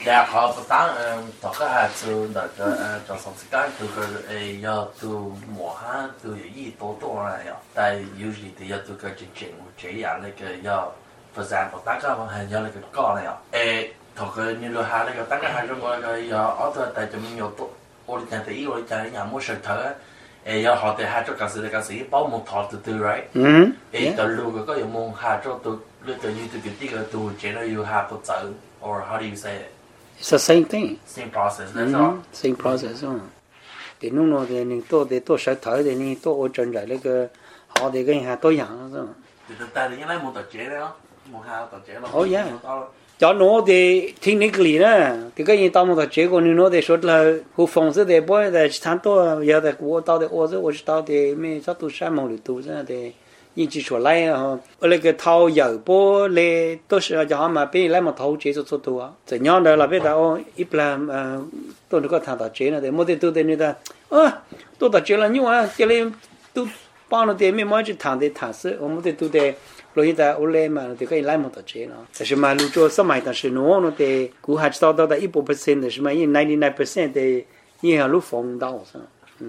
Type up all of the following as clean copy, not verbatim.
đại học不当大个还做那个做上次干做个要做磨哈做有意多了要，但有时的要做个这样那个要，不然不大个我还要那个高了要，他个你留下那个大个还是我那个要奥多但就没有多，我的讲的我的讲的没石头，要好的还做个是那个是包木头的对 right， 到路个有木下做到那个有这个这个都这个有下不走 or how do you say it？ It's the same thing. Same process, that's all. Same process. Thì lúc nào thì mình tôi sẽ thở thì mình tôi ở trên này cái họ thì cái hàng tôi养đó. Thì thực tế thì cái này muốn tập chế đó, muốn học tập chế đó. Oh yeah. Cho nó thì technically đó, thì cái gì tao muốn tập chế còn nó thì số là khu phòng sẽ để bơi để tháng tôi giờ thì của tao thì ở chỗ tao thì mình sắp tu sáng mong được tu ra thì những chỉ số lại họ ở cái thao giờ bố lệ tôi sẽ cho họ mà bây lại mà thao chế số tu á, thì nhau đó là bây giờ ít là tôi được có thằng tập chế này thì mỗi tôi thì người ta tôi tập chế là như vậy, cái này tôi bao nhiêu tiền mình mới chỉ thằng thì thằng sự, mỗi tôi thì rồi hiện tại ở đây mà thì cái lại một tập chế nó,แต่mà lúc cho sớm mai ta sẽ nó thì cú hạt sau đó là 1% thì mà 99% thì như là lúc phòng đau sao,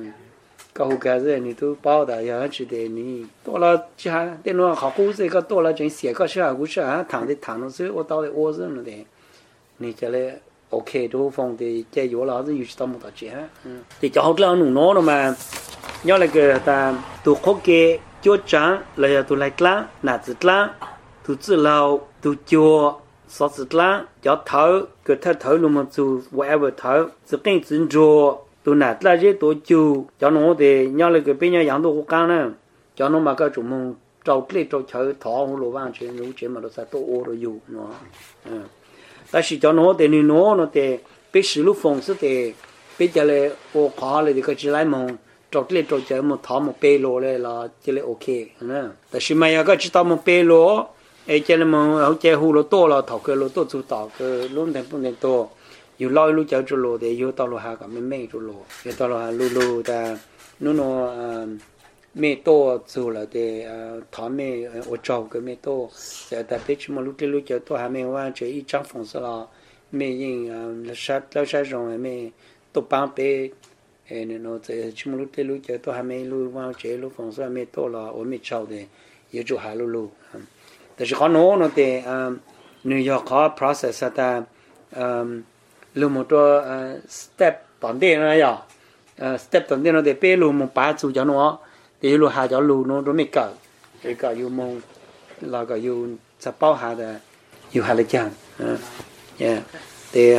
cái cái gì này tôi bảo đã giờ chỉ để này, tôi là chỉ ha, để nó học cú gì cái tôi là chỉ写个是啊，cú是啊，thằng thì thằng nó sẽ ở đâu để ở rồi đấy, này cái này ok đó phòng thì chơi vô là thì tao một tập chế ha, thì cho học là nó mà nhớ là cái ta tu khó cái cho chẳng là tu lại lắm nạt dịch lắm tu tự lâu tu cho sao dịch lắm cho thở cái thở luôn mà tu whatever thở sự kinh doanh cho tu nạt là gì tu chu cho nó thì nhớ là cái bên nhà养tu cá nữa cho nó mà cái chúng mình trâu lấy trâu thở thọ luôn vang chuyện lúc chuyện mà nó sẽ tu ô rồiอยู่nó但是cho nó thì nó thì biết sử dụng phong sự thì biết cho là ô khó là thì cái chỉ lại mong trâu lấy trâu chơi một thọ một bê lô là chỉ là ok nè,แต่是mà cái chỉ tao một bê lô, chỉ là mà họ chơi hú lô to là thọ cái lô to chủ tạo cái luôn thành phong thành to, yêu lâu lúc chơi chủ lô thì yêu tao lô hà cả mấy chủ lô, yêu tao lô hà lô ta, nó mấy to chủ là thì thọ mấy ở trâu cái mấy to,แต่แต่biết mà lúc chơi to hà mấy hoa chơi ít trang phong sao là mấy những là sát rồi mấy to bám bê nên nó sẽ chỉ một lúc chơi tôi hay mấy lúc vào chơi lúc phòng số mấy to là ở mấy châu thì yêu chủ hai lúcแต่是เขาnó thì New York có process ta lúc một step đầu tiên nó ya step đầu tiên nó để bé lúc một ba chủ cho nó thì lúc hai cho lúc nó mới cỡ cái cỡ yêu mong là cỡ yêu sẽ bao hai là yêu hai là chăng yeah thì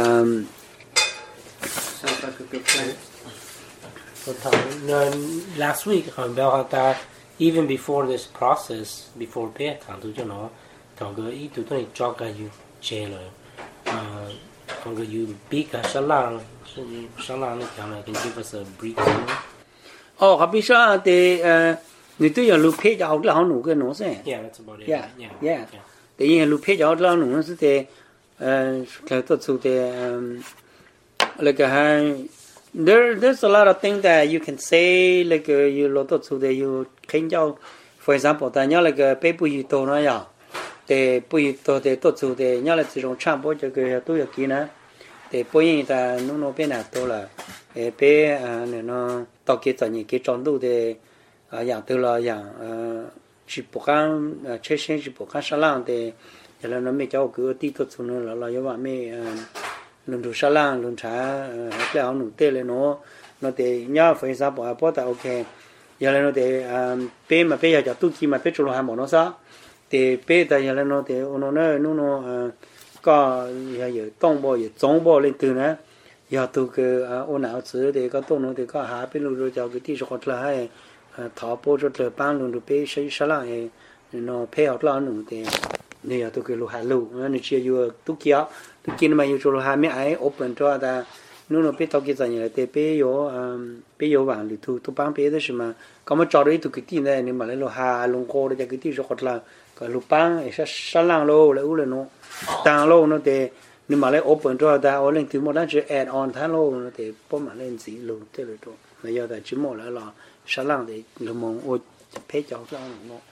last week about that even before this process before pay thằng tôi cho nó thằng cái ý tụi tôi cho cái you chơi rồi thằng cái you big cái sáng lang nó chẳng là can give us a brief họ biết sao thì người tôi giờ lúc pay cho là họ nụ cái nó sẽ yeah that's about it yeah thì như lúc pay cho là nụ nó sẽ thì cái tôi số thì like there's a lot of things that you can say like you lot of so that you can cho for example ta nhớ like bé bùi tô nó ya để bùi tô để tốt so để nhớ là chỉ trong champ bộ cho cái tôi aquí nè để bùi ta nó bên nào tô là bé nó tao kia tại những cái trong đồ để dạng từ là dạng chỉ bộ can chế sen chỉ bộ can sa lang để cho nên nó mới cho cái tí tốt so nữa là như vậy mới lần đầu sa lang lần trả cái áo nụ tê lên nó để nhớ phải sao bỏ ta ok giờ lên nó để bé mà bé giờ tu chi mà bé chụp hàng bỏ nó sao để bé tại giờ lên nó để nó có giờ tông bò giờ giống bò lên từ nữa giờ tu cái ôn áo sữa để có tông nó để có hạ bé rồi cho cái tí sọt là hay thọ bò cho từ ban lần đầu bé sa lang nó bé học là nụ để này tu cái lúa hạ lúa nó chỉอยู่tu kia tu màอยู่cho hai mấy ai open cho ta nó biết tao cái gì này thì bây giờ vàng thì tu bán bây giờ mà có mà cho đấy tu cái tiền này nhưng mà lấy lúa hà lúa cô để cái tiền choគាត់là cái lúa bán sẽ sáng lang lô lại u lên nó tăng lô nó thì nhưng mà lấy open cho ta ở lên từ một lần chỉ add on tháng lô nó thì bao mà lên gì lúa thế rồi đó bây giờ ta chỉ một là sáng lang thì lúa mông ô phê cho nó